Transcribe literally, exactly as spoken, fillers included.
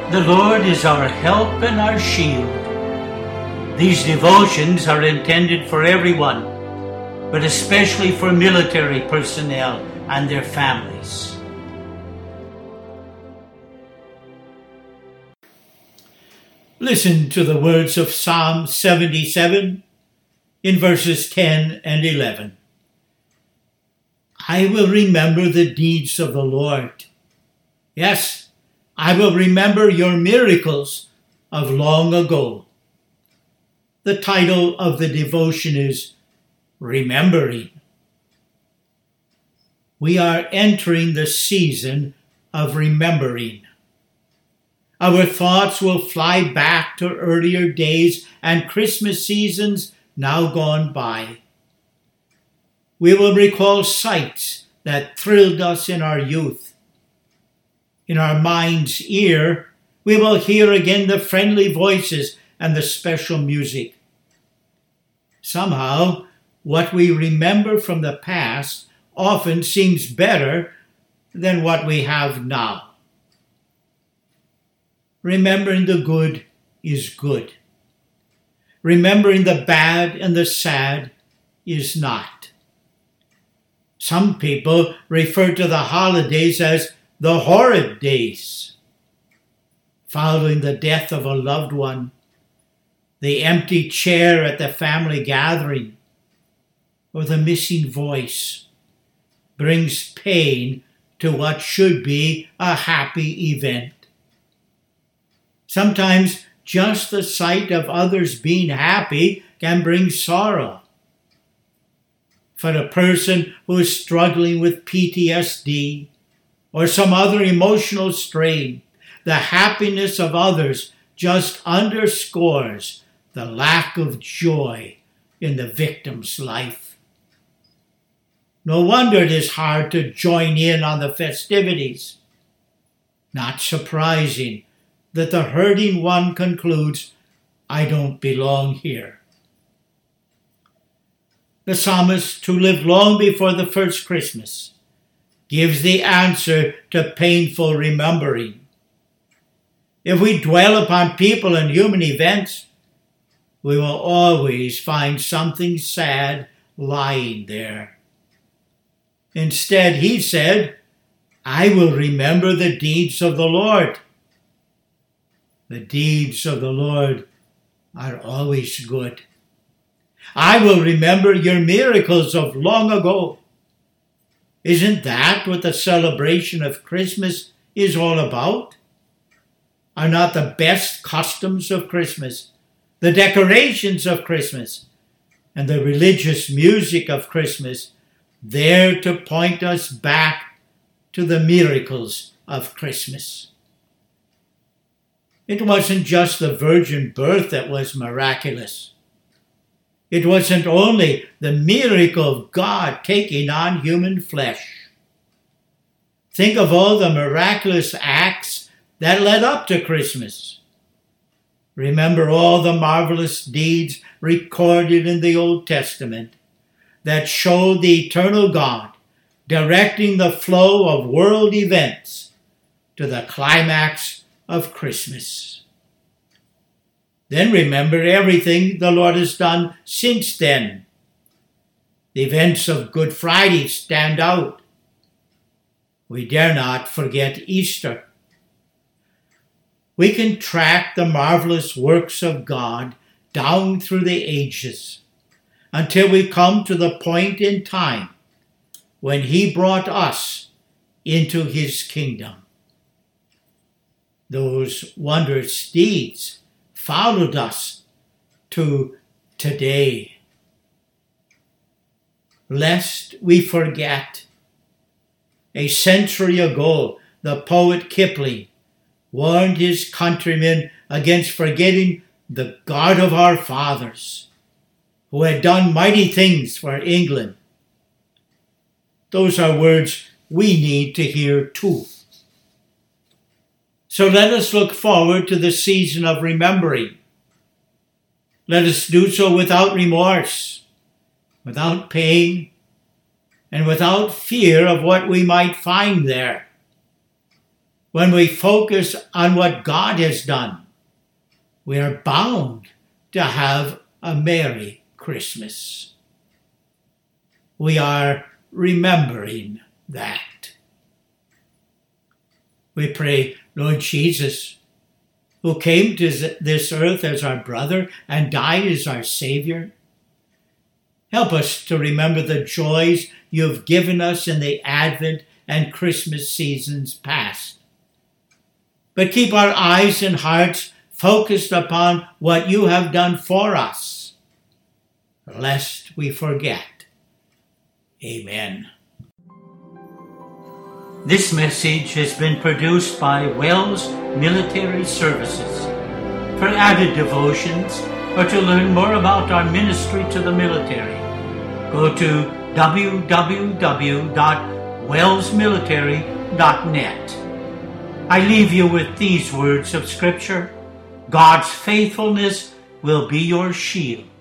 The Lord is our help and our shield. These devotions are intended for everyone, but especially for military personnel and their families. Listen to the words of Psalm seventy-seven in verses ten and eleven. I will remember the deeds of the Lord. Yes, I will remember your miracles of long ago. The title of the devotion is Remembering. We are entering the season of remembering. Our thoughts will fly back to earlier days and Christmas seasons now gone by. We will recall sights that thrilled us in our youth. In our mind's ear, we will hear again the friendly voices and the special music. Somehow, what we remember from the past often seems better than what we have now. Remembering the good is good. Remembering the bad and the sad is not. Some people refer to the holidays as the horrid days, following the death of a loved one, the empty chair at the family gathering, or the missing voice, brings pain to what should be a happy event. Sometimes just the sight of others being happy can bring sorrow. For a person who is struggling with P T S D or some other emotional strain, the happiness of others just underscores the lack of joy in the victim's life. No wonder it is hard to join in on the festivities. Not surprising that the hurting one concludes, I don't belong here. The psalmist, who lived long before the first Christmas, gives the answer to painful remembering. If we dwell upon people and human events, we will always find something sad lying there. Instead, he said, I will remember the deeds of the Lord. The deeds of the Lord are always good. I will remember your miracles of long ago. Isn't that what the celebration of Christmas is all about? Are not the best customs of Christmas, the decorations of Christmas, and the religious music of Christmas there to point us back to the miracles of Christmas? It wasn't just the virgin birth that was miraculous. It wasn't only the miracle of God taking on human flesh. Think of all the miraculous acts that led up to Christmas. Remember all the marvelous deeds recorded in the Old Testament that showed the eternal God directing the flow of world events to the climax of Christmas. Then remember everything the Lord has done since then. The events of Good Friday stand out. We dare not forget Easter. We can track the marvelous works of God down through the ages until we come to the point in time when he brought us into his kingdom. Those wondrous deeds followed us to today. Lest we forget, a century ago, the poet Kipling warned his countrymen against forgetting the God of our fathers, who had done mighty things for England. Those are words we need to hear too. So let us look forward to the season of remembering. Let us do so without remorse, without pain, and without fear of what we might find there. when we focus on what God has done, we are bound to have a Merry Christmas. We are remembering that. We pray, Lord Jesus, who came to this earth as our brother and died as our Savior, help us to remember the joys you've given us in the Advent and Christmas seasons past. But keep our eyes and hearts focused upon what you have done for us, lest we forget. Amen. This message has been produced by Wells Military Services. For added devotions or to learn more about our ministry to the military, go to w w w dot wells military dot net. I leave you with these words of Scripture. God's faithfulness will be your shield.